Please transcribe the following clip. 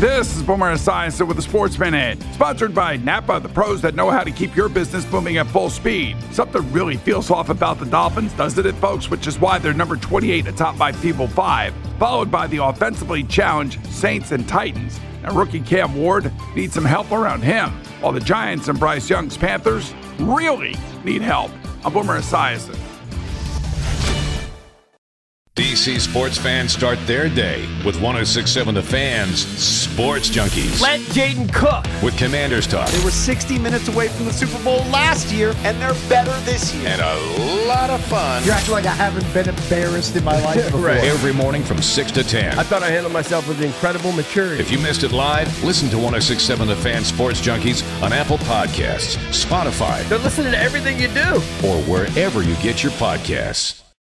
This is Boomer Esiason with the Sports Minute, sponsored by Napa, the pros that know how to keep your business booming at full speed. Something really feels off about the Dolphins, doesn't it, folks? Which is why they're number 28 atop my People 5, followed by the offensively challenged Saints and Titans. Now, rookie Cam Ward needs some help around him, while the Giants and Bryce Young's Panthers really need help. I'm Boomer Esiason. DC sports fans start their day with 106.7 The Fan's Sports Junkies. Let Jaden cook. With Commanders Talk. They were 60 minutes away from the Super Bowl last year, and they're better this year. And a lot of fun. You're acting like I haven't been embarrassed in my life before. Right. Every morning from 6 to 10. I thought I handled myself with incredible maturity. If you missed it live, listen to 106.7 The Fan Sports Junkies on Apple Podcasts, Spotify. They're listening to everything you do. Or wherever you get your podcasts.